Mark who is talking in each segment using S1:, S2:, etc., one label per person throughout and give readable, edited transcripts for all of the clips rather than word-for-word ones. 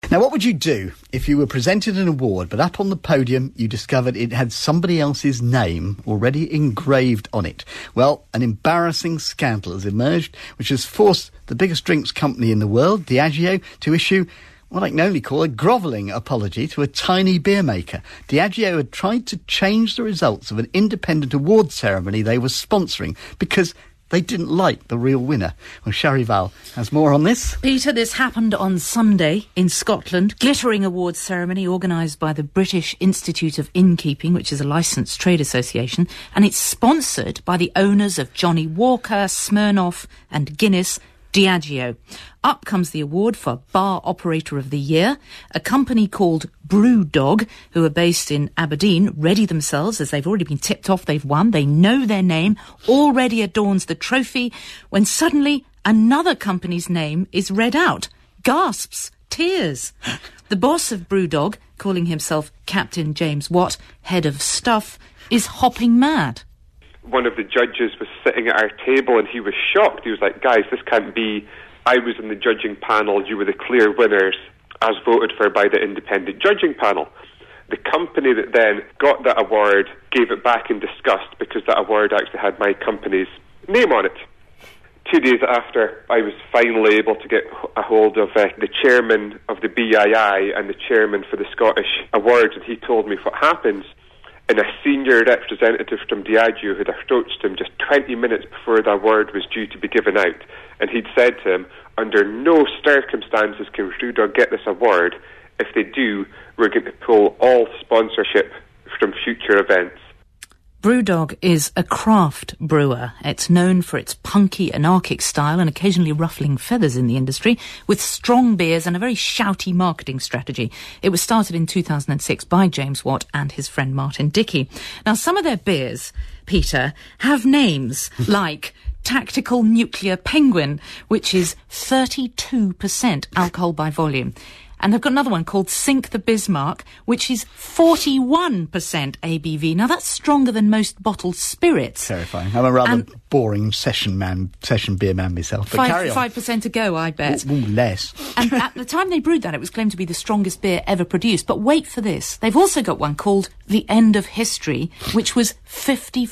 S1: Now, what would you do if you were presented an award, but up on the podium you discovered it had somebody else's name already engraved on it? Well, an embarrassing scandal has emerged, which has forced the biggest drinks company in the world, Diageo, to issue what I can only call a grovelling apology to a tiny beer maker. Diageo had tried to change the results of an independent award ceremony they were sponsoring because they didn't like the real winner. Well, Charival has more on this.
S2: Peter, this happened on Sunday in Scotland. Glittering awards ceremony organised by the British Institute of Innkeeping, which is a licensed trade association, and it's sponsored by the owners of Johnny Walker, Smirnoff and Guinness, Diageo. Up comes the award for Bar Operator of the Year. A company called Brewdog, who are based in Aberdeen, ready themselves, as they've already been tipped off they've won. They know their name, already adorns the trophy, when suddenly another company's name is read out. Gasps, tears. The boss of Brewdog, calling himself Captain James Watt, head of stuff, is hopping mad.
S3: One of the judges was sitting at our table and he was shocked. He was like, guys, this can't be. I was in the judging panel. You were the clear winners as voted for by the independent judging panel. The company that then got that award gave it back in disgust because that award actually had my company's name on it. 2 days after, I was finally able to get a hold of the chairman of the BII and the chairman for the Scottish Awards, and he told me what happened. And a senior representative from Diageo had approached him just 20 minutes before the award was due to be given out. And he'd said to him, under no circumstances can Brewdog get this award. If they do, we're going to pull all sponsorship from future events.
S2: Brewdog is a craft brewer. It's known for its punky, anarchic style and occasionally ruffling feathers in the industry, with strong beers and a very shouty marketing strategy. It was started in 2006 by James Watt and his friend Martin Dickey. Now, some of their beers, Peter, have names like Tactical Nuclear Penguin, which is 32% alcohol by volume. And they've got another one called Sink the Bismarck, which is 41% ABV. Now, that's stronger than most bottled spirits.
S1: Terrifying. I'm a rather boring session beer man myself. But carry on.
S2: 5% to go, I bet.
S1: Ooh, less.
S2: And at the time they brewed that, it was claimed to be the strongest beer ever produced. But wait for this. They've also got one called The End of History, which was 55%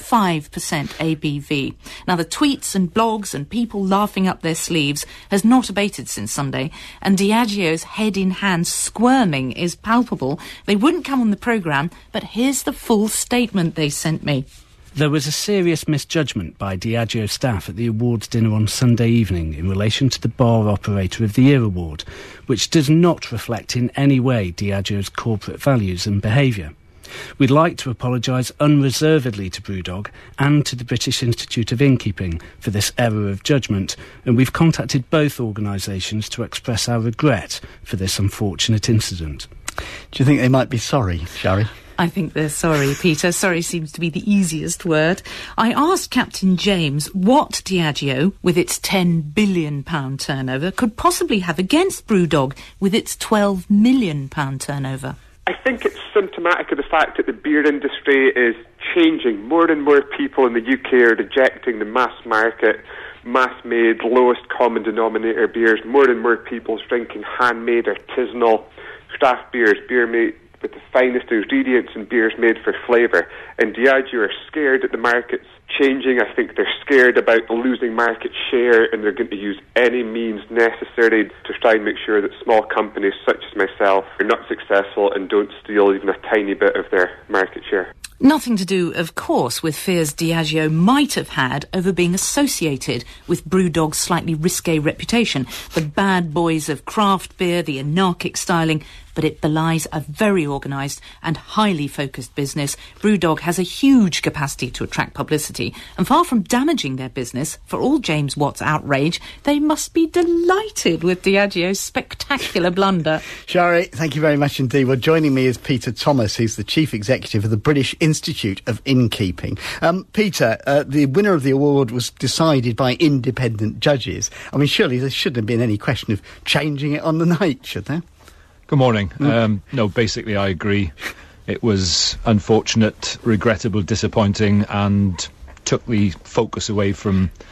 S2: ABV. Now, the tweets and blogs and people laughing up their sleeves has not abated since Sunday, and Diageo's head in hand squirming is palpable. They wouldn't come on the programme, but here's the full statement they sent me.
S4: There was a serious misjudgment by Diageo staff at the awards dinner on Sunday evening in relation to the Bar Operator of the Year award, which does not reflect in any way Diageo's corporate values and behaviour. We'd like to apologise unreservedly to Brewdog and to the British Institute of Innkeeping for this error of judgment, and we've contacted both organisations to express our regret for this unfortunate incident.
S1: Do you think they might be sorry, Shari?
S2: I think they're sorry, Peter. Sorry seems to be the easiest word. I asked Captain James what Diageo, with its £10 billion turnover, could possibly have against Brewdog with its £12 million turnover.
S3: I think it's symptomatic of the fact that the beer industry is changing. More and more people in the UK are rejecting the mass market, mass-made, lowest common denominator beers. More and more people drinking handmade, artisanal craft beers, beer made with the finest ingredients and beers made for flavour. And Diageo are scared that the market's changing. I think they're scared about losing market share, and they're going to use any means necessary to try and make sure that small companies such as myself are not successful and don't steal even a tiny bit of their market share.
S2: Nothing to do, of course, with fears Diageo might have had over being associated with Brewdog's slightly risque reputation. The bad boys of craft beer, the anarchic styling, but it belies a very organised and highly focused business. Brewdog has a huge capacity to attract publicity, and far from damaging their business, for all James Watt's outrage, they must be delighted with Diageo's spectacular blunder.
S1: Shari, thank you very much indeed. Well, joining me is Peter Thomas, who's the Chief Executive of the British Institute of Innkeeping. Peter, the winner of the award was decided by independent judges. I mean, surely there shouldn't have been any question of changing it on the night, should there?
S5: Good morning. No, basically I agree. It was unfortunate, regrettable, disappointing, and took the focus away from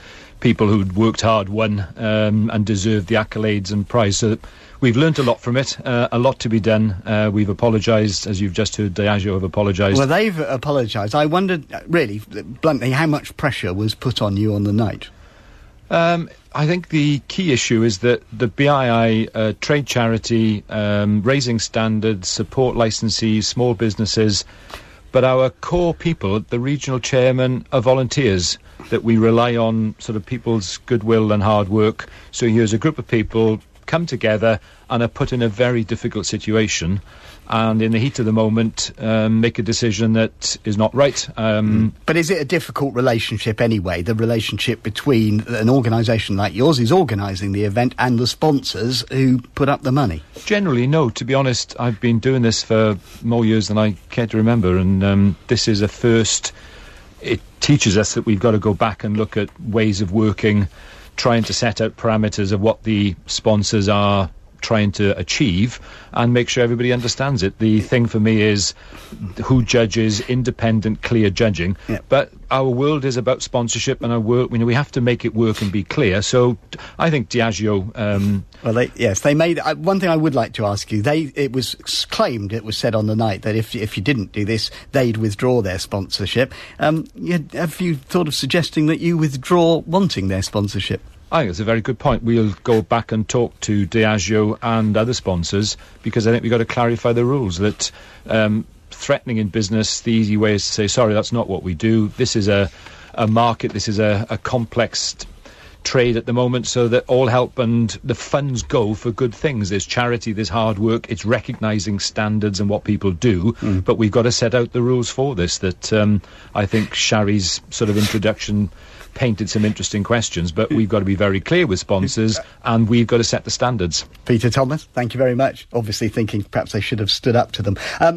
S5: people who'd worked hard won and deserved the accolades and prize. So we've learnt a lot from it, a lot to be done. We've apologised, as you've just heard, Diageo have apologised.
S1: Well, they've apologised. I wondered, really, bluntly, how much pressure was put on you on the night?
S5: I think the key issue is that the BII, trade charity, raising standards, support licensees, small businesses, but our core people, the regional chairman, are volunteers, that we rely on sort of people's goodwill and hard work. So here's a group of people come together and are put in a very difficult situation, and in the heat of the moment make a decision that is not right.
S1: But is it a difficult relationship anyway, the relationship between an organisation like yours, who's organising the event, and the sponsors who put up the money?
S5: Generally, no. To be honest, I've been doing this for more years than I care to remember, and this is a first. It teaches us that we've got to go back and look at ways of working, trying to set out parameters of what the sponsors are trying to achieve and make sure everybody understands it. The thing for me is who judges independent, clear judging. Yeah. But our world is about sponsorship, and our world, we have to make it work and be clear. So I think Diageo...
S1: they made... one thing I would like to ask you, it was claimed, it was said on the night, that if you didn't do this, they'd withdraw their sponsorship. Have you thought of suggesting that you withdraw wanting their sponsorship?
S5: I think it's a very good point. We'll go back and talk to Diageo and other sponsors, because I think we've got to clarify the rules, that threatening in business, the easy way is to say, sorry, that's not what we do. This is a market, this is a complex trade at the moment, so that all help and the funds go for good things. There's charity, there's hard work, it's recognising standards and what people do, but we've got to set out the rules for this. That I think Shari's sort of introduction painted some interesting questions, but we've got to be very clear with sponsors, and we've got to set the standards.
S1: Peter Thomas, thank you very much. Obviously thinking perhaps they should have stood up to them.